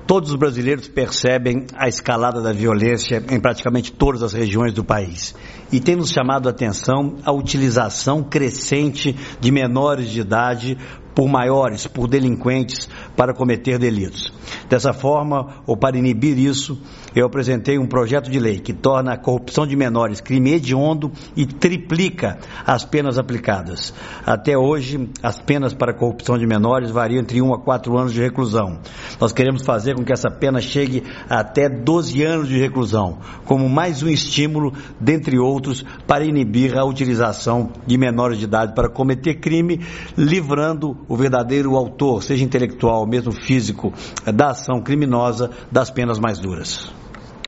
Todos os brasileiros percebem a escalada da violência em praticamente todas as regiões do país. E tem nos chamado a atenção a utilização crescente de menores de idade por delinquentes para cometer delitos. Dessa forma, ou para inibir isso, eu apresentei um projeto de lei que torna a corrupção de menores crime hediondo e triplica as penas aplicadas. Até hoje, as penas para corrupção de menores variam entre 1 a 4 anos de reclusão. Nós queremos fazer com que essa pena chegue a até 12 anos de reclusão, como mais um estímulo, dentre outros, para inibir a utilização de menores de idade para cometer crime, livrando o verdadeiro autor, seja intelectual ou mesmo físico, da ação criminosa, das penas mais duras.